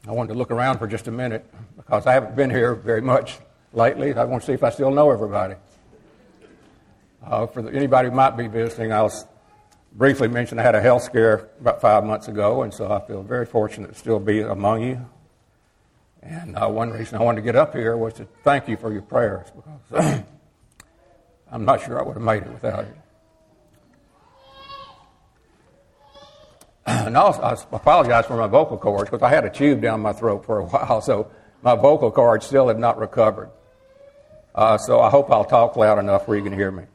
I wanted to look around for just a minute because I haven't been here very much lately. I want to see if I still know everybody. Anybody who might be visiting, I'll briefly mention I had a health scare about 5 months ago, and so I feel very fortunate to still be among you. And one reason I wanted to get up here was to thank you for your prayers, because I'm not sure I would have made it without you. And also, I apologize for my vocal cords, because I had a tube down my throat for a while, so my vocal cords still have not recovered. So I hope I'll talk loud enough where you can hear me.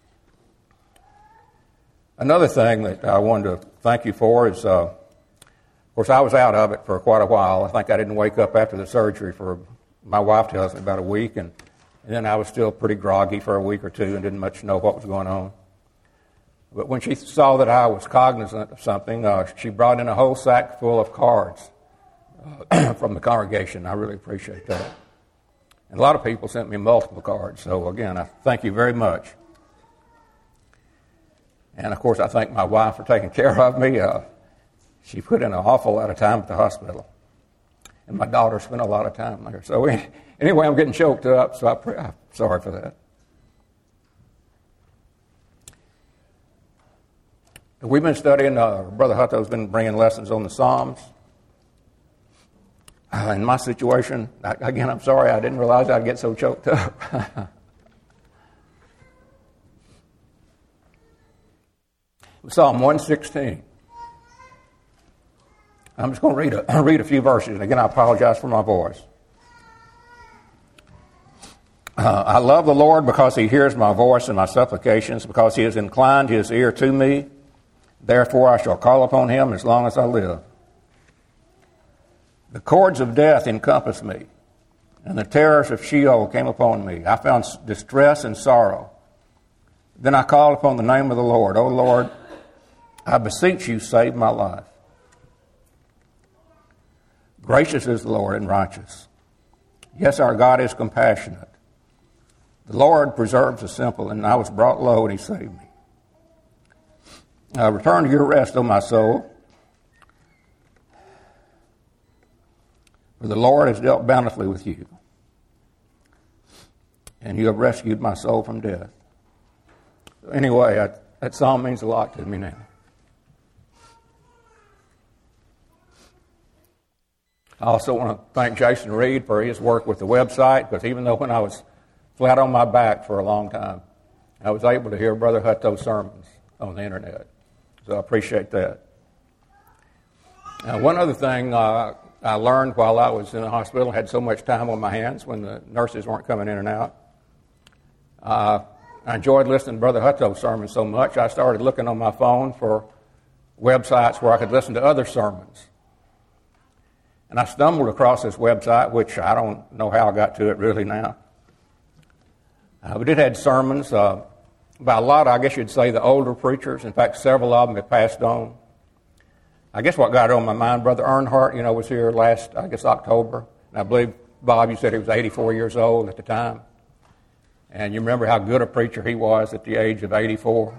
Another thing that I wanted to thank you for is, of course, I was out of it for quite a while. I think I didn't wake up after the surgery for, my wife tells me, about a week, and then I was still pretty groggy for a week or two and didn't much know what was going on. But when she saw that I was cognizant of something, she brought in a whole sack full of cards from the congregation. I really appreciate that. And a lot of people sent me multiple cards. So, again, I thank you very much. And, of course, I thank my wife for taking care of me. She put in an awful lot of time at the hospital. And my daughter spent a lot of time there. So, anyway, I'm getting choked up, so I'm sorry for that. We've been studying, Brother Hutto's been bringing lessons on the Psalms. In my situation, again, I'm sorry, I didn't realize I'd get so choked up. Psalm 116. I'm just going to read a few verses. And again, I apologize for my voice. I love the Lord because He hears my voice and my supplications, because He has inclined His ear to me. Therefore I shall call upon Him as long as I live. The cords of death encompassed me, and the terrors of Sheol came upon me. I found distress and sorrow. Then I called upon the name of the Lord. O Lord, I beseech you, save my life. Gracious is the Lord and righteous. Yes, our God is compassionate. The Lord preserves the simple, and I was brought low, and He saved me. Return to your rest, O my soul. For the Lord has dealt bountifully with you, and you have rescued my soul from death. So anyway, that psalm means a lot to me now. I also want to thank Jason Reed for his work with the website, because even though when I was flat on my back for a long time, I was able to hear Brother Hutto's sermons on the internet. So I appreciate that. Now, one other thing I learned while I was in the hospital, I had so much time on my hands when the nurses weren't coming in and out. I enjoyed listening to Brother Hutto's sermons so much, I started looking on my phone for websites where I could listen to other sermons. And I stumbled across this website, which I don't know how I got to it really now. But it had sermons by a lot, I guess you'd say, the older preachers. In fact, several of them have passed on. I guess what got on my mind, Brother Earnhardt, was here last, I guess, October. And I believe, Bob, you said he was 84 years old at the time. And you remember how good a preacher he was at the age of 84.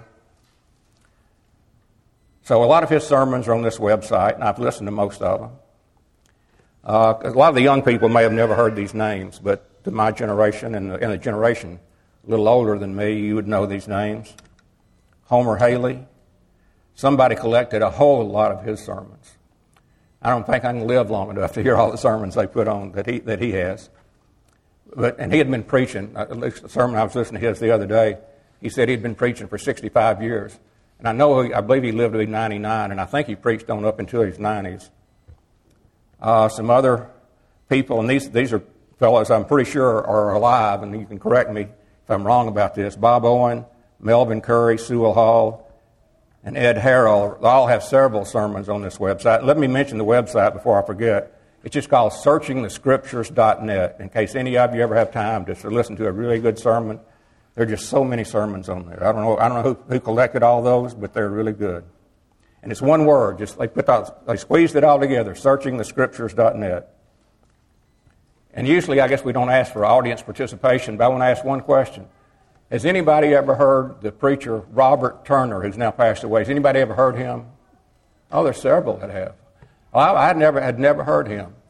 So a lot of his sermons are on this website, and I've listened to most of them. A lot of the young people may have never heard these names, but to my generation and the generation a little older than me, you would know these names. Homer Haley. Somebody collected a whole lot of his sermons. I don't think I can live long enough to hear all the sermons they put on that he has. And he had been preaching, at least the sermon I was listening to his the other day, he said he'd been preaching for 65 years. And I believe he lived to be 99, and I think he preached on up until his 90s. Some other people, and these are fellows I'm pretty sure are alive, and you can correct me if I'm wrong about this. Bob Owen, Melvin Curry, Sewell Hall, and Ed Harrell all have several sermons on this website. Let me mention the website before I forget. It's just called searchingthescriptures.net, in case any of you ever have time just to listen to a really good sermon. There are just so many sermons on there. I don't know who collected all those, but they're really good. And it's one word. Just they squeezed it all together, searchingthescriptures.net. And usually, I guess we don't ask for audience participation, but I want to ask one question. Has anybody ever heard the preacher Robert Turner, who's now passed away? Has anybody ever heard him? Oh, there's several that have. Well, I had never heard him.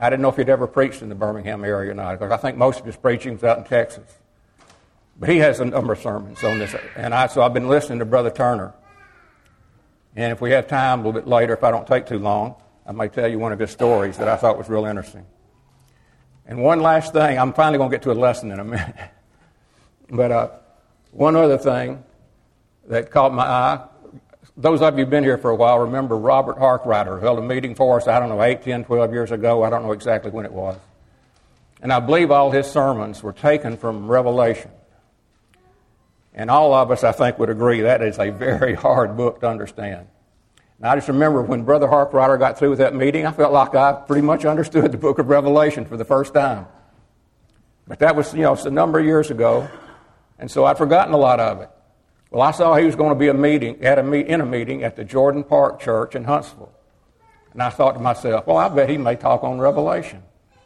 I didn't know if he'd ever preached in the Birmingham area or not, because I think most of his preaching was out in Texas. But he has a number of sermons on this, and so I've been listening to Brother Turner. And if we have time a little bit later, if I don't take too long, I may tell you one of his stories that I thought was real interesting. And one last thing, I'm finally going to get to a lesson in a minute. But one other thing that caught my eye, those of you who've been here for a while remember Robert Harkrider held a meeting for us, 8, 10, 12 years ago. I don't know exactly when it was. And I believe all his sermons were taken from Revelation. And all of us, I think, would agree that is a very hard book to understand. And I just remember when Brother Harkrider got through with that meeting, I felt like I pretty much understood the book of Revelation for the first time. But that was, it's a number of years ago, and so I'd forgotten a lot of it. Well, I saw he was going to be in a meeting at the Jordan Park Church in Huntsville. And I thought to myself, well, I bet he may talk on Revelation.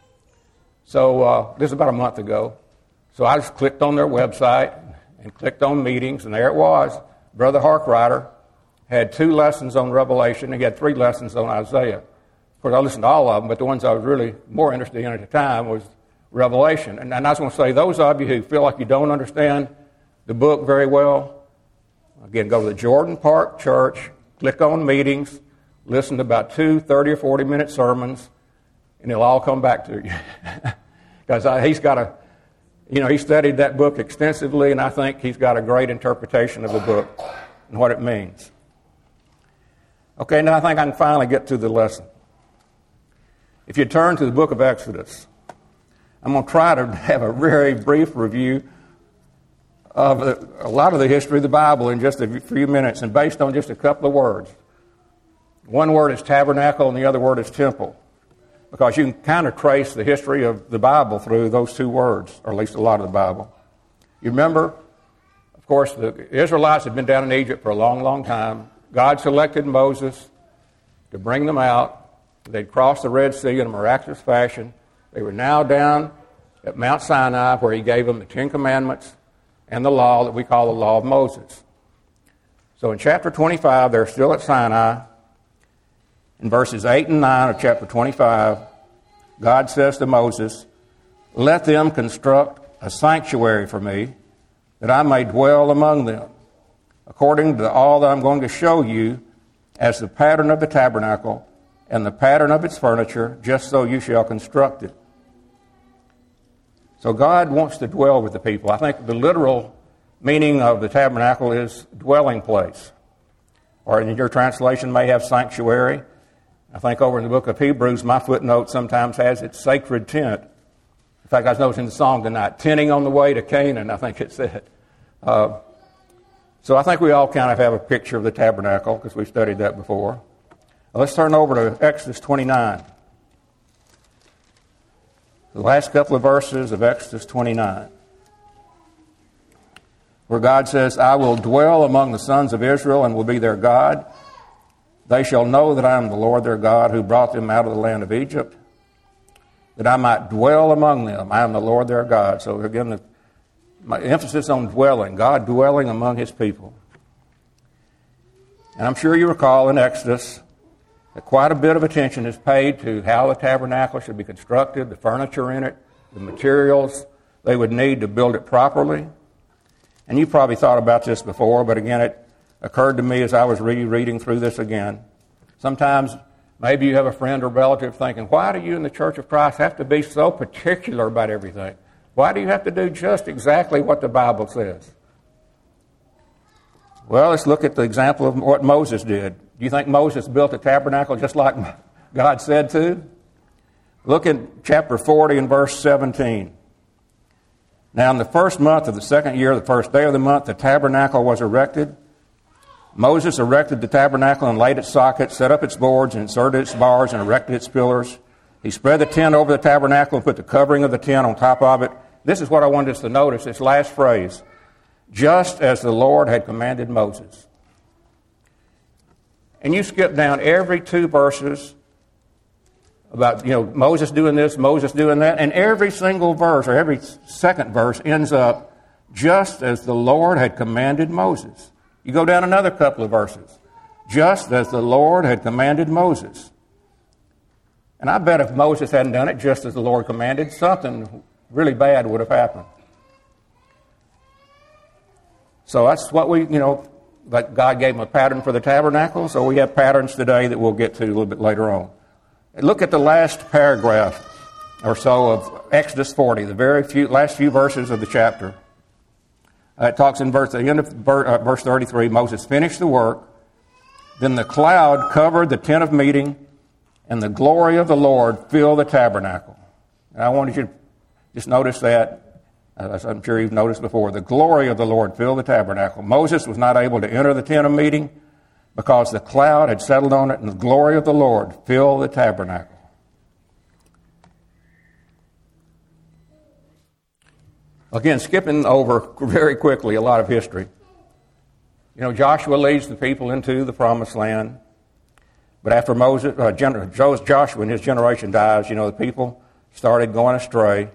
So this is about a month ago. So I just clicked on their website and clicked on meetings, and there it was. Brother Harkrider had 2 lessons on Revelation, and he had 3 lessons on Isaiah. Of course, I listened to all of them, but the ones I was really more interested in at the time was Revelation. And I was going to say, those of you who feel like you don't understand the book very well, again, go to the Jordan Park Church, click on meetings, listen to about 2 30 or 40-minute sermons, and it'll all come back to you. Because he's got a, he studied that book extensively, and I think he's got a great interpretation of the book and what it means. Okay, now I think I can finally get to the lesson. If you turn to the book of Exodus, I'm going to try to have a very brief review of a lot of the history of the Bible in just a few minutes, and based on just a couple of words. One word is tabernacle, and the other word is temple, because you can kind of trace the history of the Bible through those 2 words, or at least a lot of the Bible. You remember, of course, the Israelites had been down in Egypt for a long, long time. God selected Moses to bring them out. They'd crossed the Red Sea in a miraculous fashion. They were now down at Mount Sinai, where he gave them the 10 Commandments and the law that we call the Law of Moses. So in chapter 25, they're still at Sinai. In verses 8 and 9 of chapter 25, God says to Moses, "Let them construct a sanctuary for me, that I may dwell among them, according to all that I'm going to show you as the pattern of the tabernacle and the pattern of its furniture, just so you shall construct it." So God wants to dwell with the people. I think the literal meaning of the tabernacle is dwelling place. Or in your translation may have sanctuary. I think over in the book of Hebrews, my footnote sometimes has it sacred tent. In fact, I was noticing the song tonight, "Tenting on the Way to Canaan," I think it said. So I think we all kind of have a picture of the tabernacle because we've studied that before. Now let's turn over to Exodus 29. The last couple of verses of Exodus 29, where God says, "I will dwell among the sons of Israel and will be their God. They shall know that I am the Lord their God who brought them out of the land of Egypt, that I might dwell among them. I am the Lord their God." So again, my emphasis on dwelling, God dwelling among his people. And I'm sure you recall in Exodus that quite a bit of attention is paid to how the tabernacle should be constructed, the furniture in it, the materials they would need to build it properly. And you probably thought about this before, but again, it occurred to me as I was reading through this again. Sometimes maybe you have a friend or relative thinking, why do you in the Church of Christ have to be so particular about everything? Why do you have to do just exactly what the Bible says? Well, let's look at the example of what Moses did. Do you think Moses built a tabernacle just like God said to? Look at chapter 40 and verse 17. "Now in the first month of the second year, the first day of the month, the tabernacle was erected. Moses erected the tabernacle and laid its sockets, set up its boards, and inserted its bars, and erected its pillars. He spread the tent over the tabernacle and put the covering of the tent on top of it." This is what I wanted us to notice, this last phrase. "Just as the Lord had commanded Moses." And you skip down every 2 verses about, Moses doing this, Moses doing that, and every single verse, or every second verse, ends up, "just as the Lord had commanded Moses." You go down another couple of verses. "Just as the Lord had commanded Moses." And I bet if Moses hadn't done it just as the Lord commanded, something really bad would have happened. So that's what like God gave him a pattern for the tabernacle, so we have patterns today that we'll get to a little bit later on. Look at the last paragraph or so of Exodus 40, the last few verses of the chapter. It talks in the end of verse 33, Moses finished the work. Then the cloud covered the tent of meeting, and the glory of the Lord filled the tabernacle. And I wanted you to just notice that, as I'm sure you've noticed before. The glory of the Lord filled the tabernacle. Moses was not able to enter the tent of meeting because the cloud had settled on it, and the glory of the Lord filled the tabernacle. Again, skipping over very quickly a lot of history. Joshua leads the people into the promised land. But after Joshua and his generation dies, the people started going astray.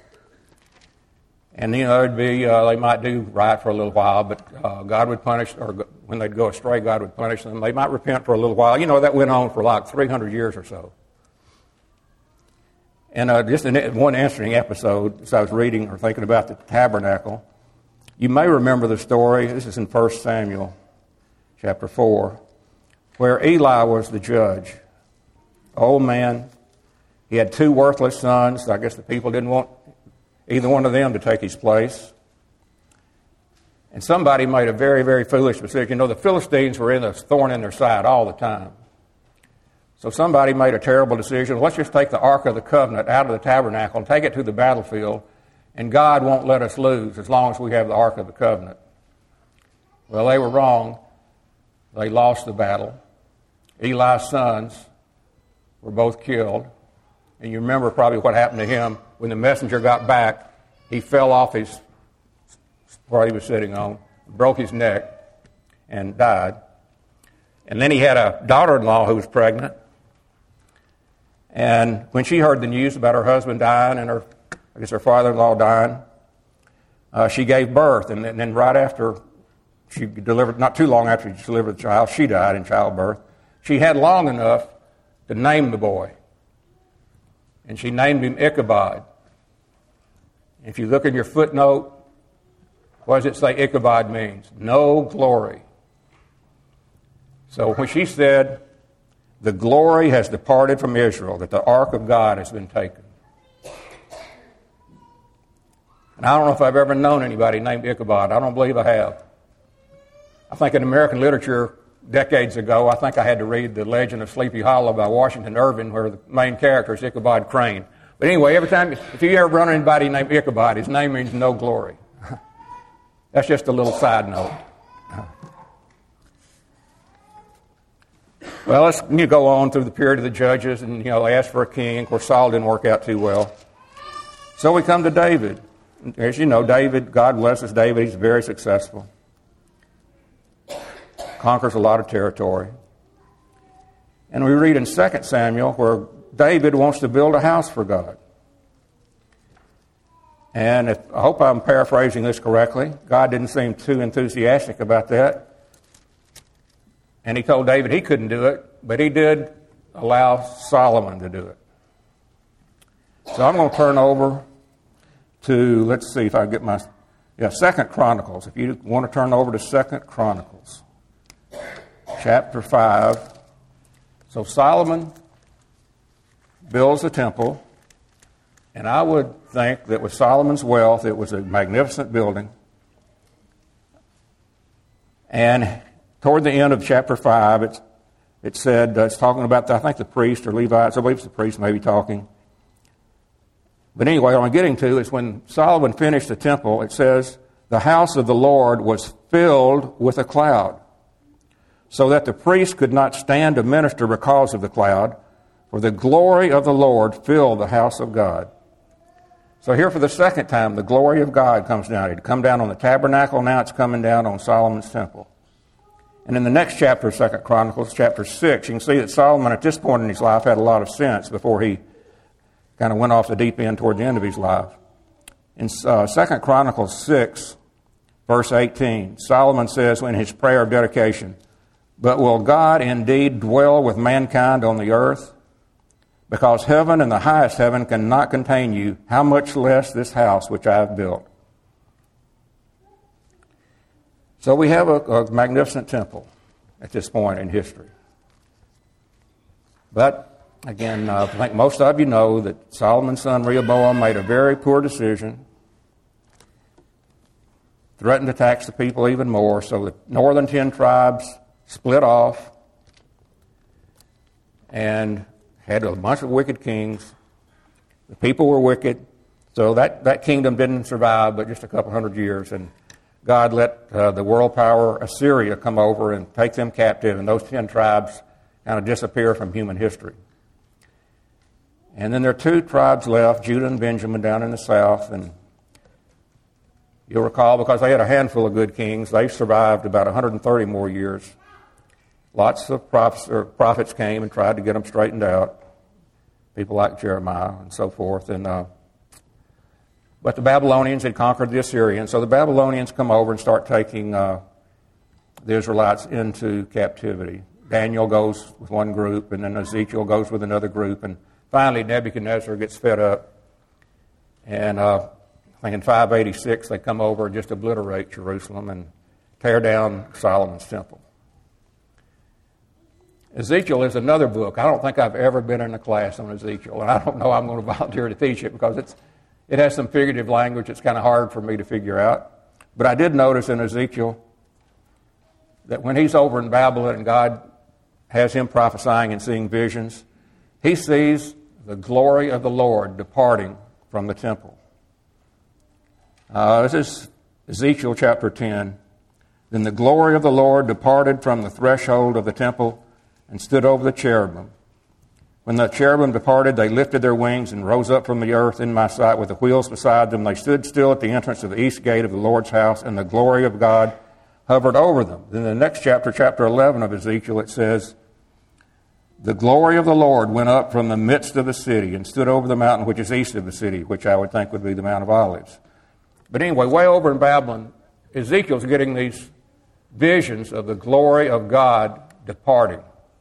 And, it'd be, they might do right for a little while, but God would punish, or when they'd go astray, God would punish them. They might repent for a little while. That went on for like 300 years or so. And just one interesting episode, as I was reading or thinking about the tabernacle, you may remember the story. This is in 1 Samuel chapter 4, where Eli was the judge. Old man. He had 2 worthless sons. I guess the people didn't want either one of them to take his place. And somebody made a very, very foolish decision. The Philistines were in a thorn in their side all the time. So somebody made a terrible decision. Let's just take the Ark of the Covenant out of the tabernacle and take it to the battlefield, and God won't let us lose as long as we have the Ark of the Covenant. Well, they were wrong. They lost the battle. Eli's sons were both killed. And you remember probably what happened to him. When the messenger got back, he fell off where he was sitting on, broke his neck, and died. And then he had a daughter-in-law who was pregnant. And when she heard the news about her husband dying and her father-in-law dying, she gave birth. And then right after she delivered, not too long after she delivered the child, she died in childbirth. She had long enough to name the boy. And she named him Ichabod. If you look in your footnote, what does it say Ichabod means? No glory. So when she said, the glory has departed from Israel, that the ark of God has been taken. And I don't know if I've ever known anybody named Ichabod. I don't believe I have. I think in American literature, decades ago, I think I had to read The Legend of Sleepy Hollow by Washington Irving, where the main character is Ichabod Crane. But anyway, if you ever run into anybody named Ichabod, his name means no glory. That's just a little side note. Well, let's go on through the period of the judges, and they asked for a king. Of course, Saul didn't work out too well. So we come to David. As you know, David, God blesses David. He's very successful. Conquers a lot of territory. And we read in 2 Samuel where David wants to build a house for God. And I hope I'm paraphrasing this correctly. God didn't seem too enthusiastic about that. And he told David he couldn't do it, but he did allow Solomon to do it. So I'm going to turn over to, let's see if I get my, 2 Chronicles. If you want to turn over to 2 Chronicles, chapter 5. So Solomon builds a temple, and I would think that with Solomon's wealth, it was a magnificent building. And toward the end of chapter 5, it said, it's talking about, I think, the priest or Levites. I believe it's the priest maybe talking. But anyway, what I'm getting to is when Solomon finished the temple, it says, the house of the Lord was filled with a cloud, so that the priest could not stand to minister because of the cloud, for the glory of the Lord filled the house of God. So here for the second time, the glory of God comes down. It had come down on the tabernacle, now it's coming down on Solomon's temple. And in the next chapter of 2 Chronicles, chapter 6, you can see that Solomon at this point in his life had a lot of sense before he kind of went off the deep end toward the end of his life. In 2 Chronicles 6, verse 18, Solomon says in his prayer of dedication, "But will God indeed dwell with mankind on the earth? Because heaven and the highest heaven cannot contain you, how much less this house which I have built. So we have a magnificent temple at this point in history. But, again, I think most of you know that Solomon's son Rehoboam made a very poor decision, threatened to tax the people even more, so the northern 10 tribes split off and had a bunch of wicked kings. The people were wicked, so that kingdom didn't survive but just a couple hundred years, and God let the world power Assyria come over and take them captive, and those 10 tribes kind of disappear from human history. And then there are 2 tribes left, Judah and Benjamin, down in the south, and you'll recall, because they had a handful of good kings, they survived about 130 more years. Lots of prophets came and tried to get them straightened out, people like Jeremiah and so forth. But the Babylonians had conquered the Assyrians, so the Babylonians come over and start taking the Israelites into captivity. Daniel goes with one group, and then Ezekiel goes with another group, and finally Nebuchadnezzar gets fed up. And I think in 586 they come over and just obliterate Jerusalem and tear down Solomon's temple. Ezekiel is another book. I don't think I've ever been in a class on Ezekiel, and I don't know I'm going to volunteer to teach it because it has some figurative language that's kind of hard for me to figure out. But I did notice in Ezekiel that when he's over in Babylon and God has him prophesying and seeing visions, he sees the glory of the Lord departing from the temple. This is Ezekiel chapter 10. Then the glory of the Lord departed from the threshold of the temple and stood over the cherubim. When the cherubim departed, they lifted their wings and rose up from the earth in my sight with the wheels beside them. They stood still at the entrance of the east gate of the Lord's house, and the glory of God hovered over them. Then the next chapter, chapter 11 of Ezekiel, it says, the glory of the Lord went up from the midst of the city and stood over the mountain which is east of the city, which I would think would be the Mount of Olives. But anyway, way over in Babylon, Ezekiel's getting these visions of the glory of God departing.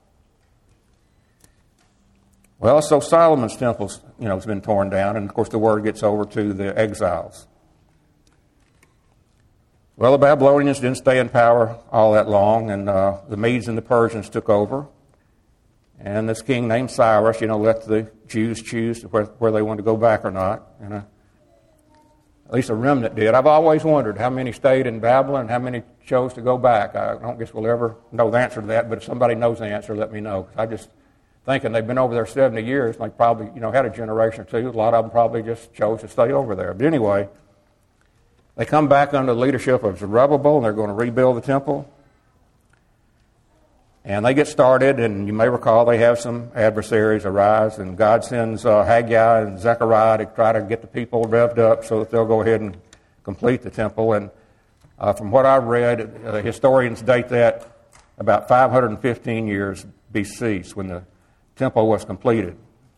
Well, so Solomon's temple, has been torn down, and of course the word gets over to the exiles. Well, the Babylonians didn't stay in power all that long, and the Medes and the Persians took over. And this king named Cyrus, let the Jews choose where they wanted to go back or not. And at least a remnant did. I've always wondered how many stayed in Babylon and how many chose to go back. I don't guess we'll ever know the answer to that, but if somebody knows the answer, let me know. I just thinking they've been over there 70 years, they probably, had a generation or two. A lot of them probably just chose to stay over there. But anyway, they come back under the leadership of Zerubbabel, and they're going to rebuild the temple. And they get started, and you may recall they have some adversaries arise, and God sends Haggai and Zechariah to try to get the people revved up so that they'll go ahead and complete the temple. And from what I've read, historians date that about 515 years BC, when the temple was completed.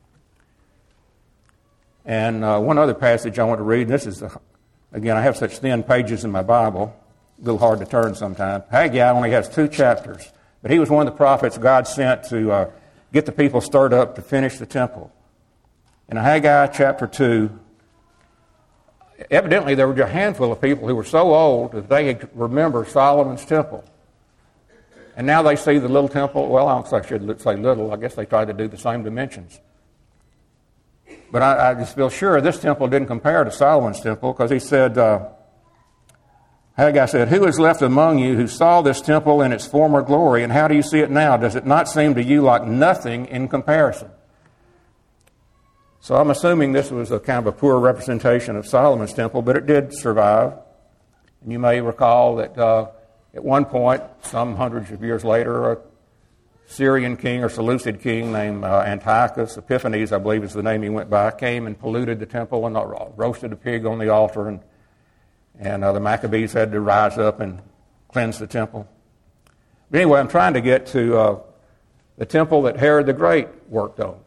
And one other passage I want to read, and this is, again, I have such thin pages in my Bible, a little hard to turn sometimes. Haggai only has 2 chapters, but he was one of the prophets God sent to get the people stirred up to finish the temple. In Haggai chapter 2, evidently there were a handful of people who were so old that they could remember Solomon's temple. And now they see the little temple. Well, I don't think I should say little. I guess they tried to do the same dimensions. But I just feel sure this temple didn't compare to Solomon's temple, because he said, Haggai said, who is left among you who saw this temple in its former glory, and how do you see it now? Does it not seem to you like nothing in comparison? So I'm assuming this was a kind of a poor representation of Solomon's temple, but it did survive. And you may recall that at one point, some hundreds of years later, a Syrian king or Seleucid king named Antiochus Epiphanes, I believe is the name he went by, came and polluted the temple and roasted a pig on the altar, and the Maccabees had to rise up and cleanse the temple. But anyway, I'm trying to get to the temple that Herod the Great worked on.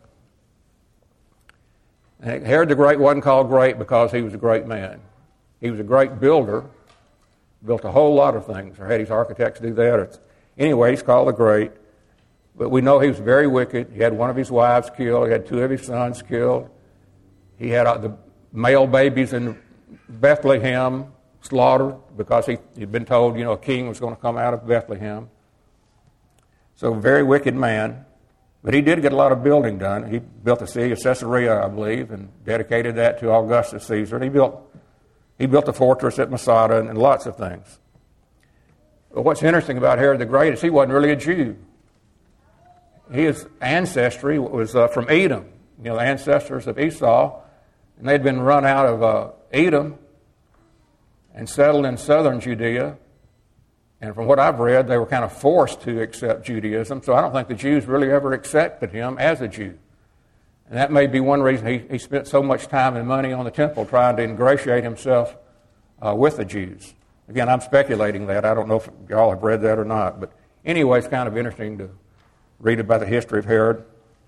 And Herod the Great wasn't called great because he was a great man. He was a great builder. Built a whole lot of things, or had his architects do that. Anyway, he's called the Great. But we know he was very wicked. He had one of his wives killed. He had two of his sons killed. He had the male babies in Bethlehem slaughtered because he'd been told, a king was going to come out of Bethlehem. So a very wicked man. But he did get a lot of building done. He built the city of Caesarea, I believe, and dedicated that to Augustus Caesar. And he built a fortress at Masada and lots of things. But what's interesting about Herod the Great is he wasn't really a Jew. His ancestry was from Edom, the ancestors of Esau. And they'd been run out of Edom and settled in southern Judea. And from what I've read, they were kind of forced to accept Judaism. So I don't think the Jews really ever accepted him as a Jew. And that may be one reason he spent so much time and money on the temple trying to ingratiate himself with the Jews. Again, I'm speculating that. I don't know if y'all have read that or not. But anyway, it's kind of interesting to read about the history of Herod.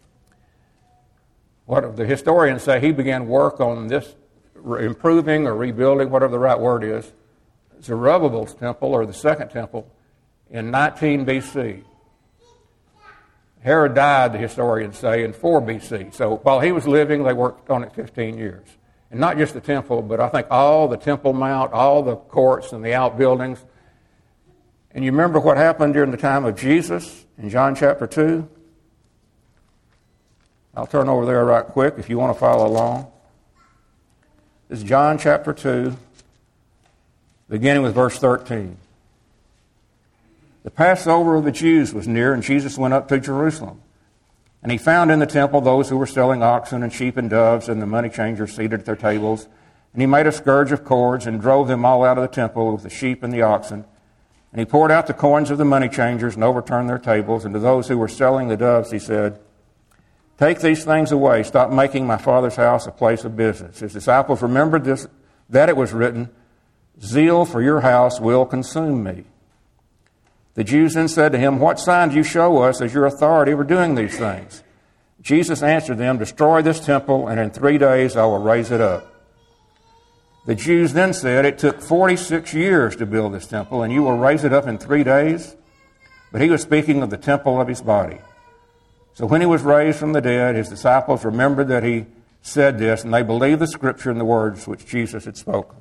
What the historians say, he began work on this improving or rebuilding, whatever the right word is, Zerubbabel's temple, or the second temple, in 19 B.C. Herod died, the historians say, in 4 B.C. So while he was living, they worked on it 15 years. And not just the temple, but I think all the Temple Mount, all the courts and the outbuildings. And you remember what happened during the time of Jesus in John chapter 2? I'll turn over there right quick if you want to follow along. This is John chapter 2, beginning with verse 13. The Passover of the Jews was near, and Jesus went up to Jerusalem. And he found in the temple those who were selling oxen and sheep and doves and the money changers seated at their tables. And he made a scourge of cords and drove them all out of the temple with the sheep and the oxen. And he poured out the coins of the money changers and overturned their tables. And to those who were selling the doves he said, "Take these things away. Stop making my Father's house a place of business." His disciples remembered this, that it was written, "Zeal for your house will consume me." The Jews then said to him, "What sign do you show us as your authority for doing these things?" Jesus answered them, "Destroy this temple, and in 3 days I will raise it up." The Jews then said, "It took 46 years to build this temple, and you will raise it up in 3 days?" But he was speaking of the temple of his body. So when he was raised from the dead, his disciples remembered that he said this, and they believed the Scripture and the words which Jesus had spoken.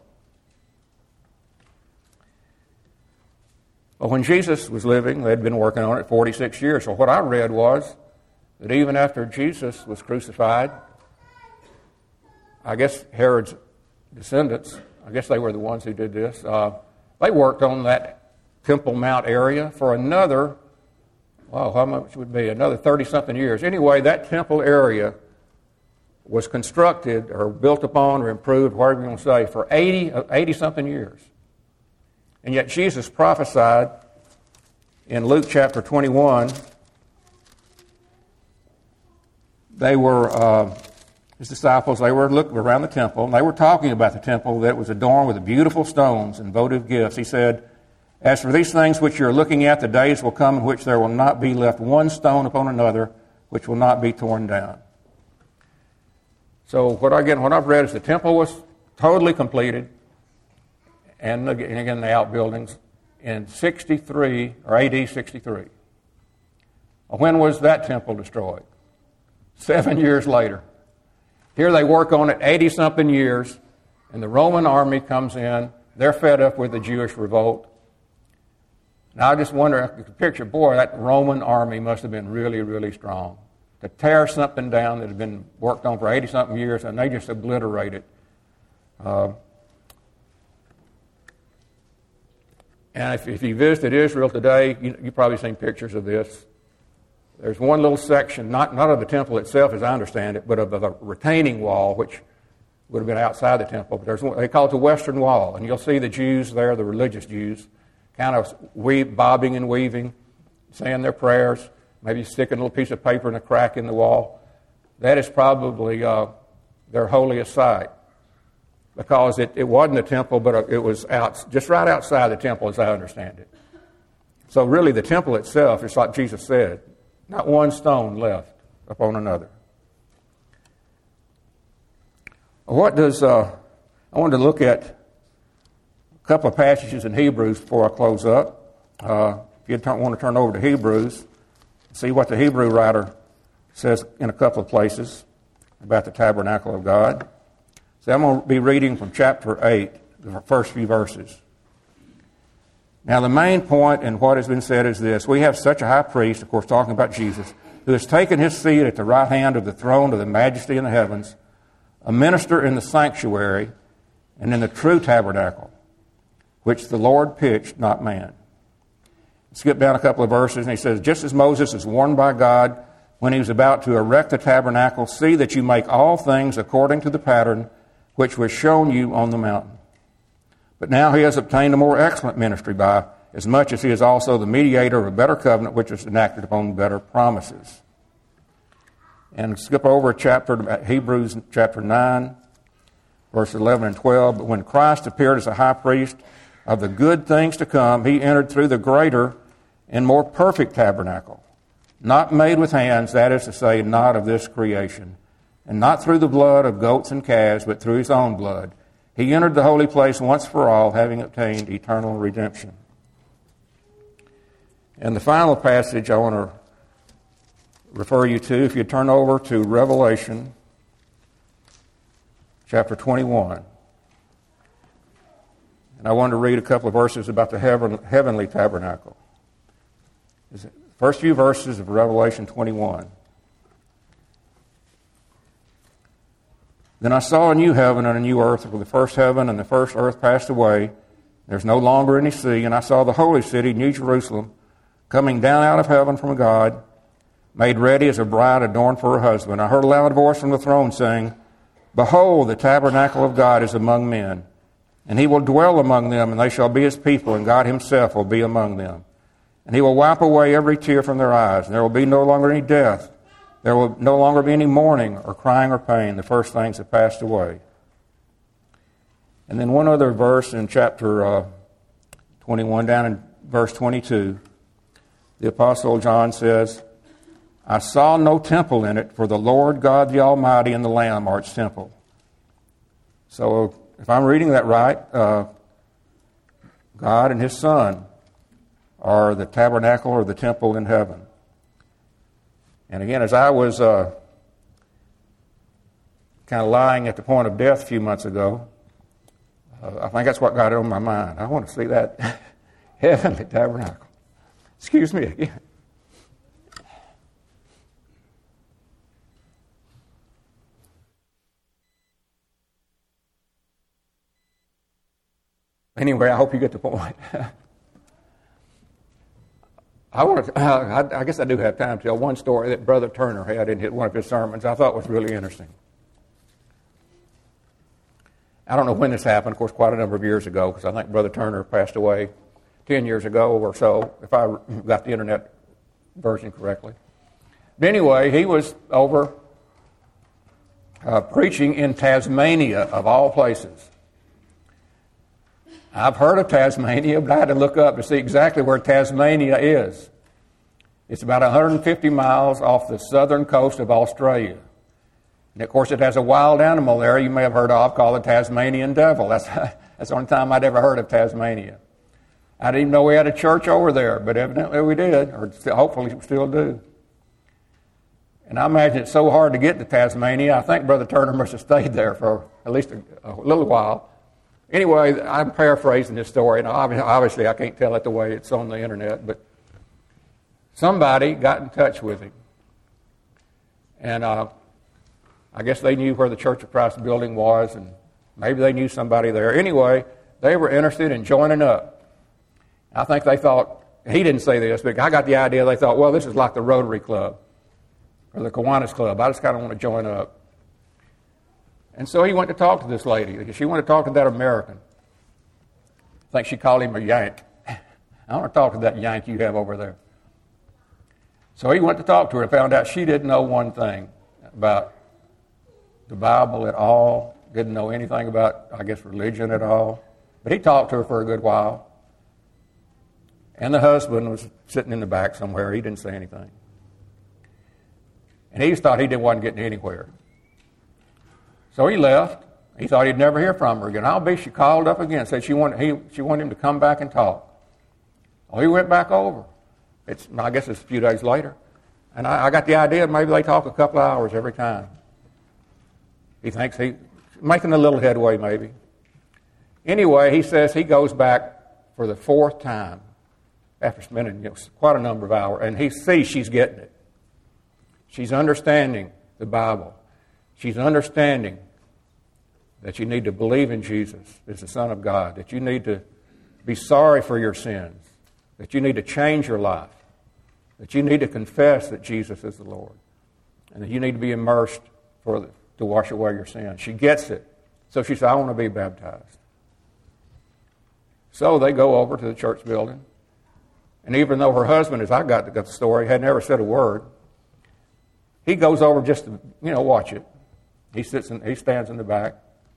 But when Jesus was living, they'd been working on it 46 years. So what I read was that even after Jesus was crucified, I guess Herod's descendants, I guess they were the ones who did this, they worked on that Temple Mount area for another, how much would be? Another 30-something years. Anyway, that temple area was constructed or built upon or improved, whatever you want to say, for 80-something years. And yet Jesus prophesied in Luke chapter 21, they were, his disciples, they were looking around the temple, and they were talking about the temple that was adorned with beautiful stones and votive gifts. He said, "As for these things which you are looking at, the days will come in which there will not be left one stone upon another, which will not be torn down." So what I've read is the temple was totally completed, and again the outbuildings, in 63, or AD 63. When was that temple destroyed? 7 years later. Here they work on it 80-something years, and the Roman army comes in. They're fed up with the Jewish revolt. Now I just wonder, if you could picture, boy, that Roman army must have been really, really strong. To tear something down that had been worked on for 80-something years, and they just obliterate it. And if you visited Israel today, you've probably seen pictures of this. There's one little section, not of the temple itself as I understand it, but of the retaining wall, which would have been outside the temple. But they call it the Western Wall. And you'll see the Jews there, the religious Jews, kind of bobbing and weaving, saying their prayers, maybe sticking a little piece of paper in a crack in the wall. That is probably their holiest site. Because it wasn't a temple, but it was just right outside the temple, as I understand it. So really, the temple itself, it's like Jesus said, not one stone left upon another. I wanted to look at a couple of passages in Hebrews before I close up. If you want to turn over to Hebrews, See what the Hebrew writer says in a couple of places about the tabernacle of God. So I'm going to be reading from chapter 8, the first few verses. Now the main point in what has been said is this. We have such a high priest, of course talking about Jesus, who has taken his seat at the right hand of the throne of the majesty in the heavens, a minister in the sanctuary and in the true tabernacle, which the Lord pitched, not man. Skip down a couple of verses, and he says, just as Moses is warned by God when he was about to erect the tabernacle, see that you make all things according to the pattern which was shown you on the mountain. But now he has obtained a more excellent ministry by as much as he is also the mediator of a better covenant which was enacted upon better promises. And skip over Hebrews chapter 9, verse 11 and 12. But when Christ appeared as a high priest of the good things to come, he entered through the greater and more perfect tabernacle, not made with hands, that is to say, not of this creation, and not through the blood of goats and calves, but through his own blood. He entered the holy place once for all, having obtained eternal redemption. And the final passage I want to refer you to, if you turn over to Revelation chapter 21. And I want to read a couple of verses about the heavenly tabernacle. The first few verses of Revelation 21. Then I saw a new heaven and a new earth, for the first heaven and the first earth passed away. There's no longer any sea. And I saw the holy city, New Jerusalem, coming down out of heaven from God, made ready as a bride adorned for her husband. I heard a loud voice from the throne saying, Behold, the tabernacle of God is among men, and he will dwell among them, and they shall be his people, and God himself will be among them. And he will wipe away every tear from their eyes, and there will be no longer any death. There will no longer be any mourning or crying or pain. The first things have passed away. And then one other verse in chapter 21, down in verse 22, the Apostle John says, I saw no temple in it, for the Lord God the Almighty and the Lamb are its temple. So if I'm reading that right, God and his Son are the tabernacle or the temple in heaven. And again, as I was kind of lying at the point of death a few months ago, I think that's what got on my mind. I want to see that heavenly tabernacle. Excuse me again. Anyway, I hope you get the point. I guess I do have time to tell one story that Brother Turner had in one of his sermons I thought was really interesting. I don't know when this happened, of course, quite a number of years ago, because I think Brother Turner passed away 10 years ago or so, if I got the internet version correctly. But anyway, he was over preaching in Tasmania, of all places. I've heard of Tasmania, but I had to look up to see exactly where Tasmania is. It's about 150 miles off the southern coast of Australia. And, of course, it has a wild animal there you may have heard of called the Tasmanian devil. That's the only time I'd ever heard of Tasmania. I didn't even know we had a church over there, but evidently we did, or hopefully we still do. And I imagine it's so hard to get to Tasmania, I think Brother Turner must have stayed there for at least a little while. Anyway, I'm paraphrasing this story, and obviously I can't tell it the way it's on the internet, but somebody got in touch with him. And I guess they knew where the Church of Christ building was, and maybe they knew somebody there. Anyway, they were interested in joining up. I think they thought, he didn't say this, but I got the idea, they thought, well, this is like the Rotary Club or the Kiwanis Club. I just kind of want to join up. And so he went to talk to this lady, because she wanted to talk to that American. I think she called him a Yank. I want to talk to that Yank you have over there. So he went to talk to her and found out she didn't know one thing about the Bible at all, didn't know anything about, I guess, religion at all. But he talked to her for a good while. And the husband was sitting in the back somewhere. He didn't say anything. And he just thought he wasn't getting anywhere. So he left. He thought he'd never hear from her again. I'll be she called up again, said she wanted him to come back and talk. Well, he went back over. I guess it's a few days later. And I got the idea maybe they talk a couple of hours every time. He thinks he's making a little headway maybe. Anyway, he says he goes back for the fourth time after spending quite a number of hours, and he sees she's getting it. She's understanding the Bible. She's understanding that you need to believe in Jesus as the Son of God, that you need to be sorry for your sins, that you need to change your life, that you need to confess that Jesus is the Lord, and that you need to be immersed to wash away your sins. She gets it. So she said, I want to be baptized. So they go over to the church building, and even though her husband, as I got the story, had never said a word, he goes over just to, watch it. He stands in the back.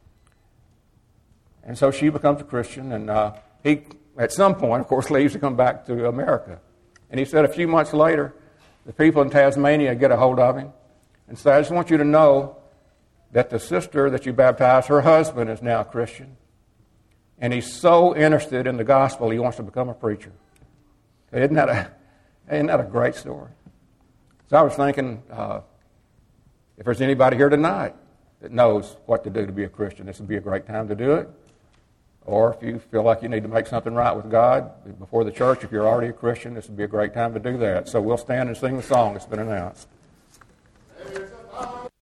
And so she becomes a Christian, and he, at some point, of course, leaves to come back to America. And he said a few months later, the people in Tasmania get a hold of him and say, I just want you to know that the sister that you baptized, her husband is now a Christian. And he's so interested in the gospel, he wants to become a preacher. Isn't that a great story? So I was thinking, if there's anybody here tonight that knows what to do to be a Christian, this would be a great time to do it. Or if you feel like you need to make something right with God before the church, if you're already a Christian, this would be a great time to do that. So we'll stand and sing the song that's been announced.